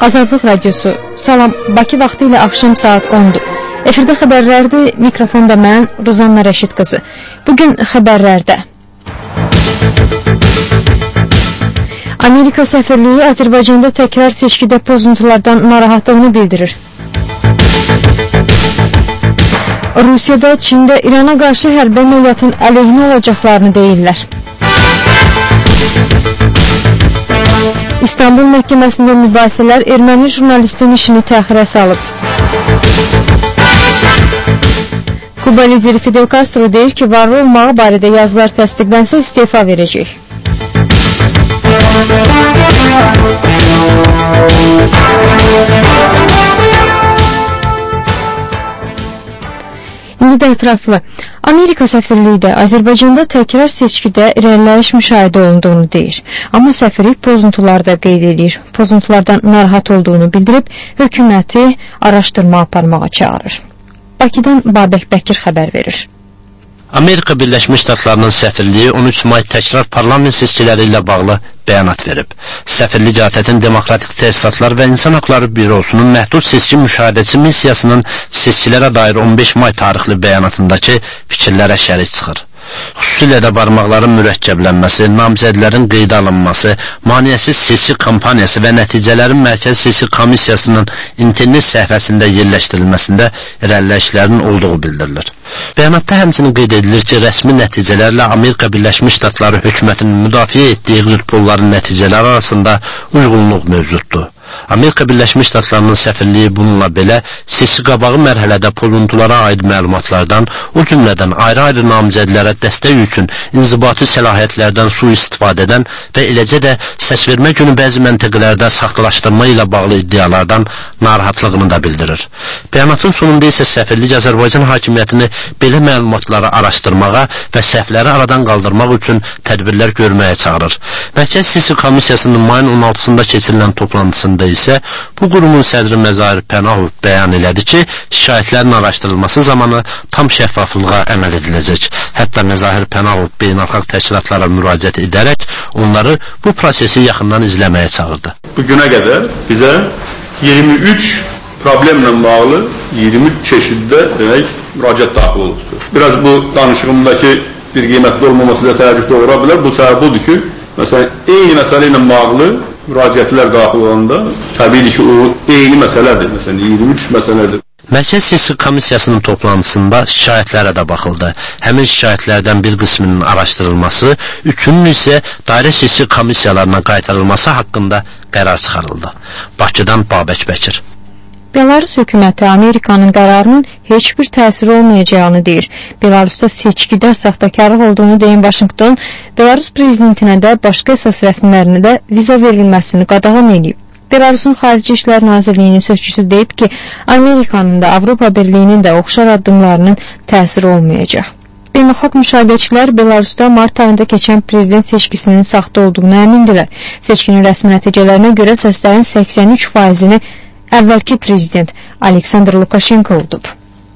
Azadlıq Radiosu. Salam, Bakı vaxtı ilə axşam saat 10-dur. Efirdə xəbərlərdir, mikrofonda mən, Ruzanna Rəşid qızı. Bugün xəbərlərdə. Amerika səfirliyi Azərbaycanda təkrar seçkidə pozuntulardan narahatlığını bildirir. Rusiyada, Çində İrana qarşı hərbi əməliyyatın əleyhinə olacaqlarını deyirlər. İstanbul məhkəməsində mübahisələr erməni jurnalistin işini təxirə salıb. Kuba lideri Fidel Castro deyir ki, varlı olmağı barədə yazılar təsdiqlənsə istefa verəcək. İndi də ətraflı. Amerika səfirliyi də Azərbaycanda təkrar seçkidə irəliləyiş müşahidə olunduğunu deyir. Amma səfirlik pozuntularda qeyd edir. Pozuntulardan narahat olduğunu bildirib, hökuməti araşdırma aparmağa çağırır. Bakıdan Babək Bəkir xəbər verir. Amerika Birləşmiş Ştatlarının səfirliyi 13 may təkrar parlament seçkiləri ilə bağlı bəyanat verib. Səfirlik ATƏT-in Demokratik Təsisatlar və İnsan Haqları Bürosunun məhdud seçki müşahidəçi missiyasının seçkilərə dair 15 may tarixli bəyanatındakı fikirlərə şərik çıxır. Xüsusilə də barmaqların mürəkkəblənməsi, namizədlərin qeydə alınması, maneəsiz seçki kampaniyası və nəticələrin Mərkəzi Seçki Komissiyasının internet səhifəsində yerləşdirilməsində irəliləyişlərin olduğu bildirilir. Bəyanatda həmçinin qeyd edilir ki, rəsmi nəticələrlə Amerika Birləşmiş Ştatları hökumətinin müdafiə etdiyi exit-polların nəticələri arasında uyğunluq mövcuddur. Amerika Birləşmiş Ştatlarının səfirliyi bununla belə seçki qabağı mərhələdə pozuntulara aid məlumatlardan, o cümlədən ayrı-ayrı namizədlərə dəstək üçün inzibati səlahiyyətlərdən sui-istifadə edən və eləcə də səsvermə günü bəzi məntəqələrdə saxtalaşdırma ilə bağlı iddialardan narahatlığını da bildirir. Bəyanatın sonunda isə səfirlik Azərbaycan hakimiyyətini belə məlumatları araşdırmağa və səhvləri aradan qaldırmaq üçün tədbirlər görməyə çağırır. Mərkəzi Seçki Komissiyasının mayın 16-sında keçirilən toplantısında isə bu qurumun sədri Məzahir Pənahov bəyan elədi ki, şikayətlərin araşdırılması zamanı tam şəffaflığa əməl ediləcək. Hətta Məzahir Pənahov beynəlxalq təşkilatlara müraciət edərək onları bu prosesi yaxından izləməyə çağırdı. Bu günə qədər bizə 23 problemlə bağlı 23 çeşiddə demək müraciət daxil olubdur. Biraz bu danışığımdakı bir qiymətli olmaması da təəccüb doğura bilər. Bu səbəb budur ki, məsələn, eyni məsələ ilə bağlı müraciətlər daxil olanda, təbii ki, o eyni məsələdir. Məsələn, 23 məsələdir. Mərkəzi Seçki Komissiyasının toplantısında şikayətlərə də baxıldı. Həmin şikayətlərdən bir qisminin araşdırılması, üçünün isə dairə seçki komissiyalarına qaytarılması haqqında qərar çıxarıldı. Bakıdan Babək Bəkir. Belarus hökuməti Amerikanın qərarının heç bir təsiri olmayacağını deyir. Belarusda seçkidə saxtakarlıq olduğunu deyən Vaşinqton, Belarus prezidentinə də başqa əsas rəsmilərinə də viza verilməsini qadağan edib. Belarusun Xarici İşlər Nazirliyinin sözçüsü deyib ki, Amerikanın da Avropa Birliyinin də oxşar addımlarının təsiri olmayacaq. Beynəlxalq müşahidəçilər Belarusda mart ayında keçən prezident seçkisinin saxta olduğunu əmindirlər. Seçkinin rəsmi nəticələrinə görə səslərin 83%-ni əvvəlki prezident Aleksandr Lukashenko olub.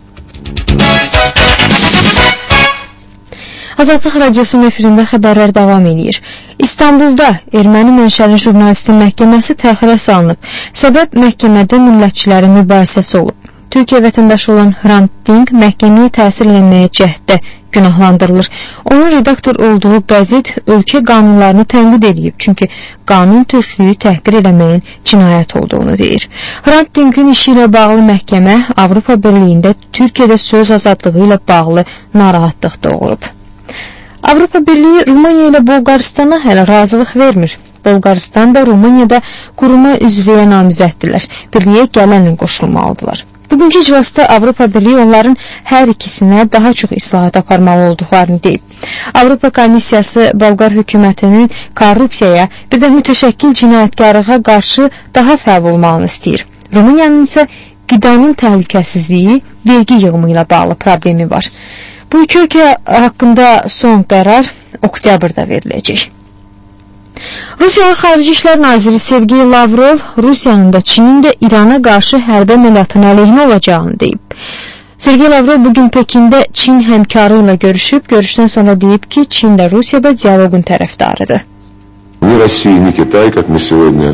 Azadlıq Radiosunun efirində xəbərlər davam edir. İstanbulda erməni mənşəli jurnalistin məhkəməsi təxirə salınıb. Səbəb məhkəmədə millətçilərin mübahisəsi olub. Türkiyə vətəndaşı olan Hrant Dink məhkəməyə təsir etməyə cəhddə günahlandırılır. Onun redaktor olduğu qəzet ölkə qanunlarını tənqid edib, çünki qanun türklüyü təhqir eləməyin cinayət olduğunu deyir. Hrant Dinkin işi ilə bağlı məhkəmə Avropa Birliyində Türkiyədə söz azadlığı ilə bağlı narahatlıq doğurub. Avropa Birliyi Rumaniya ilə Bolqaristana hələ razılıq vermir. Bolqaristan da Rumaniyada quruma üzvlüyə namizəddirlər. Birliyə gələnlə qoşulmalıdırlar. Bugünkü iclasda Avropa Birliyi onların hər ikisinə daha çox islahat aparmalı olduqlarını deyib. Avropa Komissiyası Bolqar hökumətinin korrupsiyaya, bir də mütəşəkkil cinayətkarlığa qarşı daha fəal olmağını istəyir. Rumaniyanın isə qidanın təhlükəsizliyi, vergi yığımı ilə bağlı problemi var. Bu iki ölkə haqqında son qərar oktyabrda veriləcək. Rusiyanın Xarici İşlər Naziri Sergey Lavrov, Rusiyanın da Çinin də İrana qarşı hərbi əməliyyatın əleyhinə olacağını deyib. Sergey Lavrov bugün Pekində Çin həmkarı ilə görüşüb, görüşdən sonra deyib ki, Çin də Rusiyada diyaloqun tərəfdarıdır. Ни Россия, ни Китай, как мы сегодня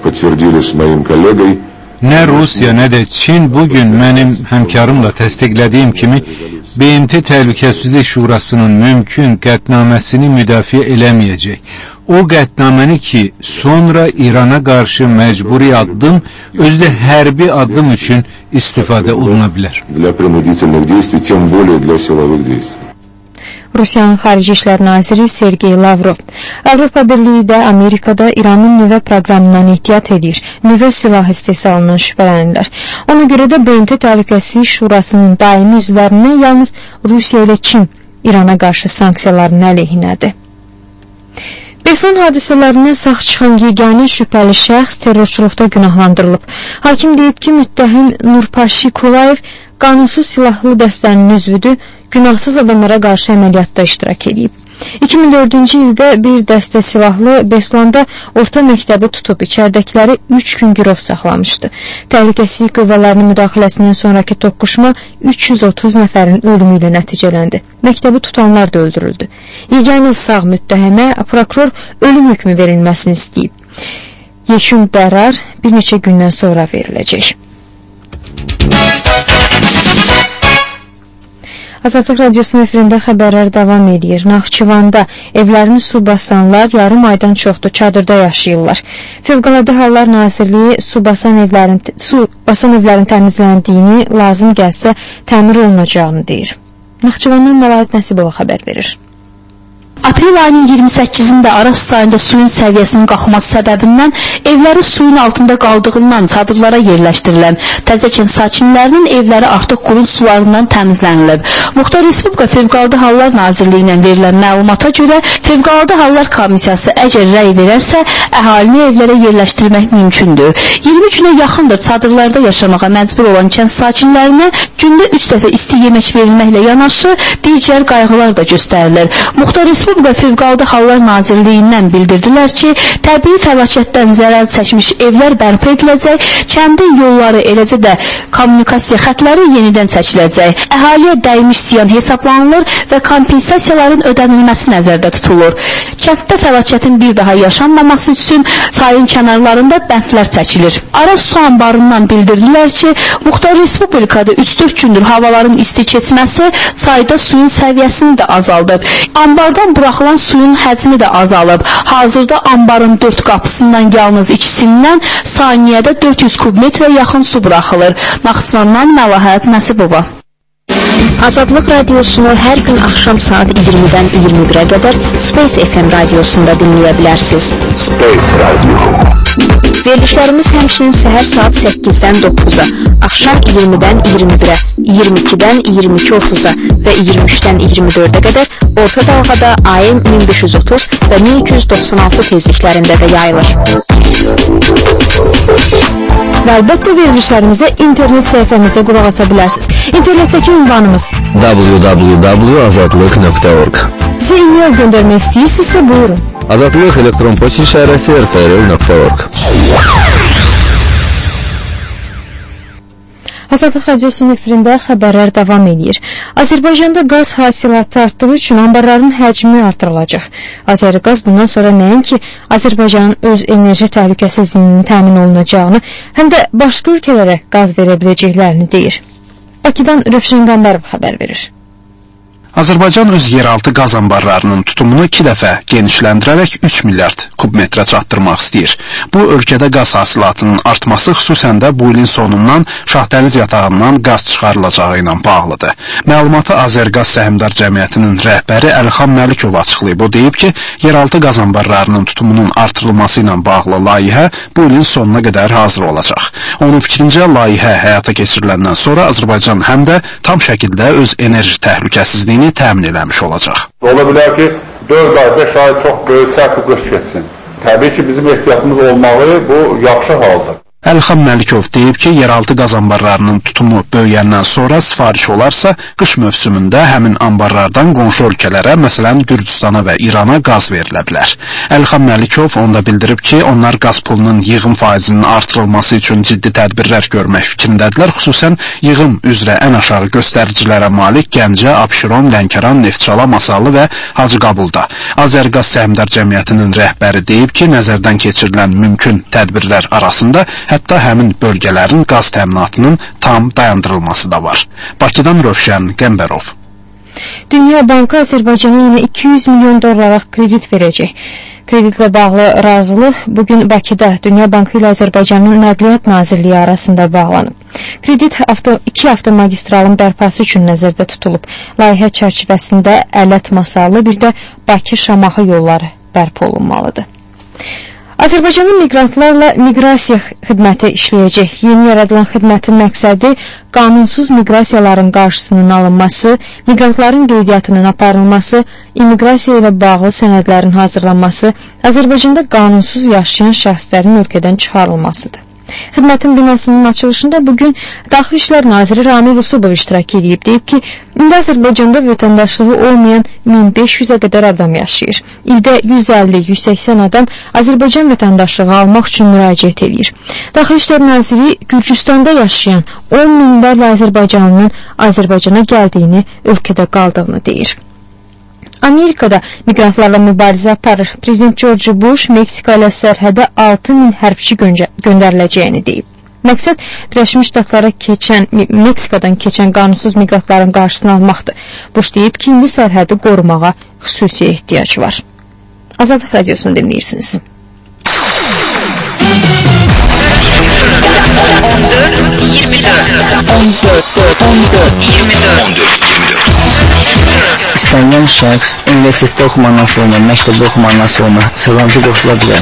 подтвердили с моим коллегой. Nə Rusiya, nə də Çin bugün mənim həmkarımla təsdiqlədiyim kimi BMT Təhlükəsizlik Şurasının mümkün qətnaməsini müdafiə eləməyəcək. O qətnaməni ki, sonra İrana qarşı məcburi addım, özdə hərbi addım üçün istifadə oluna bilər. Для принудительных действий, тем более для силовых действий. Rusiyanın Xarici İşlər Naziri Sergey Lavrov. Avropa Birliyi də Amerikada İranın nüvə proqramından ehtiyat edir, nüvə silah istehsalından şübhələnirlər. Ona görə də BMT Təhlükəsizlik Şurasının daimi üzvlərindən yalnız Rusiya ilə Çin İrana qarşı sanksiyaların əleyhinədir. Beslan hadisələrindən sağ çıxan yeganə şübhəli şəxs terrorçuluqda günahlandırılıb. Hakim deyib ki, müttəhim Nurpashi Kulayev qanunsuz silahlı dəstənin üzvüdür, günahsız adamlara qarşı əməliyyatda iştirak edib. 2004-cü ildə bir dəstə silahlı Beslanda orta məktəbi tutub, içərdəkiləri 3 gün girov saxlamışdı. Təhlükəsizlik qüvvələrinin müdaxiləsindən sonraki toqquşma 330 nəfərin ölümü ilə nəticələndi. Məktəbi tutanlar da öldürüldü. Yeganə sağ müttəhimə prokuror ölüm hökmü verilməsini istəyib. Yekun qərar bir neçə gündən sonra veriləcək. Azadlıq Radiosunun efirində xəbərlər davam edir. Naxçıvanda evlərini su basanlar yarım aydan çoxdur çadırda yaşayırlar. Fövqəladə Hallar Nazirliyi su basan evlərin təmizləndiyini, lazım gəlsə təmir olunacağını deyir. Naxçıvandan Məlahət Nəsibova xəbər verir. Aprel ayının 28-də Araz çayında suyun səviyyəsinin qalxması səbəbindən evləri suyun altında qaldığından çadırlara yerləşdirilən Təzəçin sakinlərinin evləri artıq qurun sularından təmizlənilib. Muxtar Respublika Fövqəladə Hallar Nazirliyi ilə verilən məlumata görə Fövqəladə Hallar Komissiyası əgər rəy verərsə, əhalini evlərə yerləşdirmək mümkündür. 20 günə yaxındır çadırlarda yaşamağa məcbur olan kənd sakinlərinə gündə 3 dəfə isti yemək verilməklə yanaşı digər qayğılar da göstərilir. Muxtar Respublika Fövqəladə Hallar Nazirliyindən bildirdilər ki, təbii fəlakətdən zərər çəkmiş evlər bərpa ediləcək, kəndin yolları, eləcə də kommunikasiya xətləri yenidən çəkiləcək. Əhaliyə dəymiş ziyan hesablanılır və kompensasiyaların ödənilməsi nəzərdə tutulur. Kənddə fəlakətin bir daha yaşanmaması üçün çayın kənarlarında bəndlər çəkilir. Araz su anbarından bildirdilər ki, Muxtar Respublikada 3-4 gündür havaların isti keçməsi çayda suyun səviyyəsini də azaldıb. Ambardan buraxılan suyun həcmi də azalıb. Hazırda ambarın 4 qapısından yalnız ikisindən saniyədə 400 kubmetrə yaxın su buraxılır. Naxçıvandan Məlahət Nəsibova. Azadlıq Radiosunu hər gün axşam saat 20-dən 21-ə qədər Space FM radiosunda dinləyə bilərsiniz. Space Radio. Verilişlərimiz həmçinin səhər saat 8-dən 9-a, axşam 20-dən 21-ə, 22-dən 22.30-a və 23-dən 24-ə qədər orta dalğada AM 1530 və 1296 tezliklərində də yayılır. Və əlbəttə verilişlərimizə internet səhifəmizdə qulaq asa bilərsiniz. İnternetdəki ünvanımız www.azadlıq.org. Bizə e-mail göndərmək istəyirsinizsə buyurun. Azadlıq elektron poçt şifrəsi rfrl.org. Azadlıq Radiosunun efirində xəbərlər davam edir. Azərbaycanda qaz hasilatı artdığı üçün anbarların həcmi artırılacaq. Azərqaz bundan sonra nəinki Azərbaycanın öz enerji təhlükəsizliyinin təmin olunacağını, həm də başqa ölkələrə qaz verə biləcəklərini deyir. Bakıdan Rövşən Qəmbərov xəbər verir. Azərbaycan öz yeraltı qaz anbarlarının tutumunu 2 dəfə genişləndirərək 3 milyard kubmetrə çatdırmaq istəyir. Bu, ölkədə qaz hasilatının artması xüsusən də bu ilin sonundan Şahdəniz yatağından qaz çıxarılacağı ilə bağlıdır. Məlumatı Azərqaz Səhmdar Cəmiyyətinin rəhbəri Əlixan Məlikov açıqlayıb. O deyib ki, yeraltı qaz anbarlarının tutumunun artırılması ilə bağlı layihə bu ilin sonuna qədər hazır olacaq. Onun fikrincə, layihə həyata keçiriləndən sonra Azərbaycan həm də tam şəkildə öz enerji təhlükəsizliyini təmin eləmiş olacaq. Ola bilər ki, 4 ay, 5 ay çox böyük sərt qış keçsin. Təbii ki, bizim ehtiyatımız olmalı, bu yaxşı haldır. Əlxan Məlikov deyib ki, yeraltı qaz anbarlarının tutumu böyüyəndən sonra sifariş olarsa, qış mövsümündə həmin anbarlardan qonşu ölkələrə, məsələn, Gürcüstana və İrana qaz verilə bilər. Əlxan Məlikov onda bildirib ki, onlar qaz pulunun yığım faizinin artırılması üçün ciddi tədbirlər görmək fikrindədirlər, xüsusən yığım üzrə ən aşağı göstəricilərə malik Gəncə, Abşeron, Lənkəran, Neftçala, Masallı və Hacıqabulda. Azərqaz Səhmdar Cəmiyyətinin rəhbəri deyib ki, nəzərdən keçirilən mümkün tədbirlər arasında hətta həmin bölgələrin qaz təminatının tam dayandırılması da var. Bakıdan Rövşən Qəmbərov. Dünya Bankı Azərbaycana yenə 200 milyon dollarlıq kredit verəcək. Kreditlə bağlı razılıq bugün Bakıda Dünya Bankı ilə Azərbaycanın Nəqliyyat Nazirliyi arasında bağlanıb. Kredit 2 avtomagistralın bərpası üçün nəzərdə tutulub. Layihə çərçivəsində Ələt-Masallı, bir də Bakı-Şamaxı yolları bərpa olunmalıdır. Azərbaycanın miqrantlarla miqrasiya xidməti işləyəcək. Yeni yaradılan xidmətin məqsədi qanunsuz miqrasiyaların qarşısının alınması, miqrantların qeydiyyatının aparılması, immiqrasiya ilə bağlı sənədlərin hazırlanması, Azərbaycanda qanunsuz yaşayan şəxslərin ölkədən çıxarılmasıdır. Xidmətin binasının açılışında bugün Daxili İşlər Naziri Ramil Usubov iştirak edib. Deyib ki, indi Azərbaycanda vətəndaşlığı olmayan 1500-ə qədər adam yaşayır. İldə 150-180 adam Azərbaycan vətəndaşlığı almaq üçün müraciət edir. Daxili İşlər Naziri Gürcüstanda yaşayan 10 minlərlə Azərbaycanlının Azərbaycana gəldiyini, ölkədə qaldığını deyir. Amerikada miqrantlarla mübarizə aparır. Prezident George Bush Meksika ilə sərhədə 6000 hərbçi göndəriləcəyini deyib. Məqsəd Birləşmiş Ştatlara Meksikadan keçən qanunsuz miqrantların qarşısını almaqdır. Bush deyib ki, indi sərhədi qorumağa xüsusi ehtiyac var. Azadlıq Radiosunu dinləyirsiniz. 14-24 İstənilən şəxs universitetdə oxumandan sonra, məktəbdə oxumandan sonra sığınacı qoşula bilər.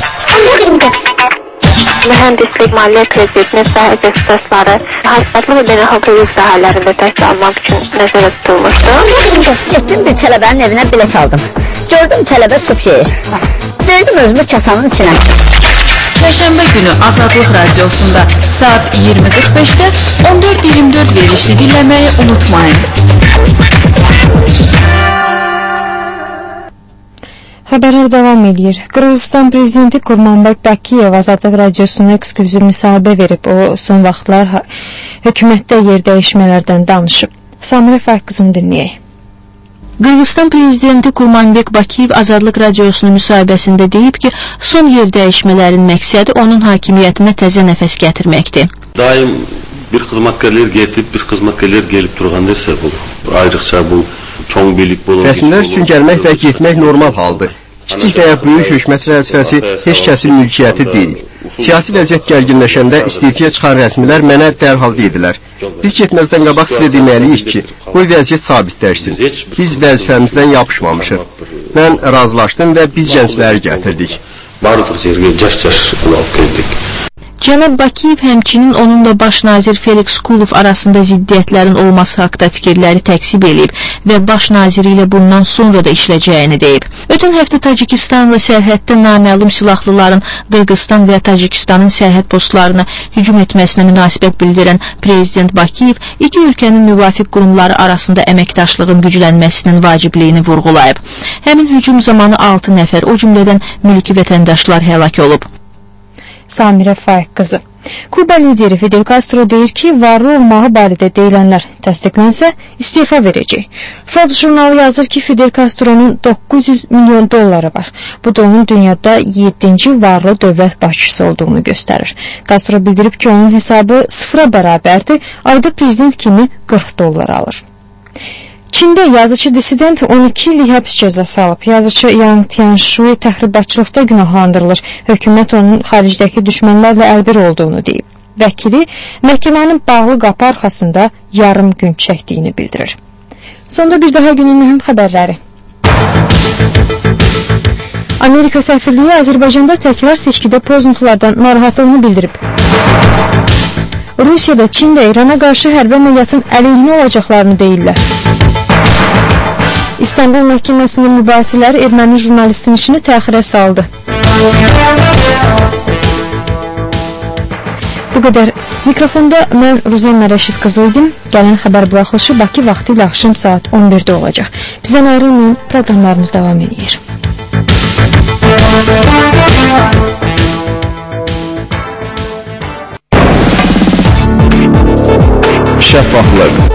Mühəndislik, maliyyə kreditinin sahəcə ixtisasları, hasbatlı və beynəlxalq hüquq sahələrində təhsil almaq üçün nəzərdə tutulmuşdur. Getdim bir tələbənin evinə bilet aldım. Gördüm tələbə sup yeyir. Verdim özümü kasanın içinə. Çərşənbə günü Azadlıq Radiosunda saat 20:45-də 14-24 verilişini dinləməyi unutmayın. Xəbərlər davam edir. Qırğızistan prezidenti Qurmanbək Bakiyev Azadlıq Radiosuna eksklüziv müsahibə verib. O, son vaxtlar hökumətdə yer dəyişmələrdən danışıb. Samirə Fərqızını dinləyək. Qırğızistan prezidenti Qurmanbək Bakiyev Azadlıq Radiosuna müsahibəsində deyib ki, son yer dəyişmələrin məqsədi onun hakimiyyətinə təzə nəfəs gətirməkdir. Daim bir xizmətkarlar getib, bir xizmətkarlar gelib durğanda isə bu ayrıqca bu çoğ birlik olur. Rəsmilər üçün gəlmək və getmək normal haldır. Kiçik və ya böyük hökumət vəzifəsi heç kəsin mülkiyyəti deyil. Siyasi vəziyyət gərginləşəndə istifiyə çıxan rəsmilər mənə dərhal dedilər. Biz getməzdən qabaq sizə deməliyik ki, qoy vəziyyət sabitləşsin. Biz vəzifəmizdən yapışmamışıq. Mən razılaşdım və biz gəncləri gətirdik. Cənab Bakiyev həmçinin onunla baş nazir Felix Kulov arasında ziddiyyətlərin olması haqda fikirləri təksib edib və baş naziri ilə bundan sonra da işləyəcəyini deyib. Ötən həftə Tacikistanla sərhəddə naməlum silahlıların Qırğızistan və Tacikistanın sərhəd postlarına hücum etməsinə münasibət bildirən prezident Bakiyev iki ölkənin müvafiq qurumları arasında əməkdaşlığın güclənməsinin vacibliyini vurğulayıb. Həmin hücum zamanı 6 nəfər, o cümlədən mülki vətəndaşlar həlak olub. Samirə Faiq qızı. Kuba lideri Fidel Castro deyir ki, varlı olmağı barədə deyilənlər təsdiqlənsə, istifa verəcək. Forbes jurnalı yazır ki, Fidel Castro'nun 900 milyon dolları var. Bu da onun dünyada 7-ci varlı dövlət başçısı olduğunu göstərir. Castro bildirib ki, onun hesabı sıfıra bərabərdir, ayda prezident kimi 40 dollar alır. Çində yazıcı dissident 12 illik həbs cəzası alıb. Yazıcı Yang Tianshui təxribatçılıqda günahlandırılır. Hökumət onun xaricdəki düşmənlərlə əlbir olduğunu deyib. Vəkili məhkəmənin bağlı qapı arxasında yarım gün çəkdiyini bildirir. Sonda bir daha günün mühüm xəbərləri. Amerika səfirliyi Azərbaycanda təkrar seçkidə pozuntulardan narahatlığını bildirib. Rusiyada, Çində İrana qarşı hərbi əməliyyatın əleyhinə olacaqlarını deyirlər. İstanbul məhkəməsinin mübahisələri erməni jurnalistin işini təxirə saldı. Bu qədər. Mikrofonda mən Ruzanna Rəşid qızı idim. Gələn xəbər buraxılışı Bakı vaxtı ilə axşam saat 11-də olacaq. Bizdən ayrılmayın, proqramlarımız davam edir. Şəffaflıq.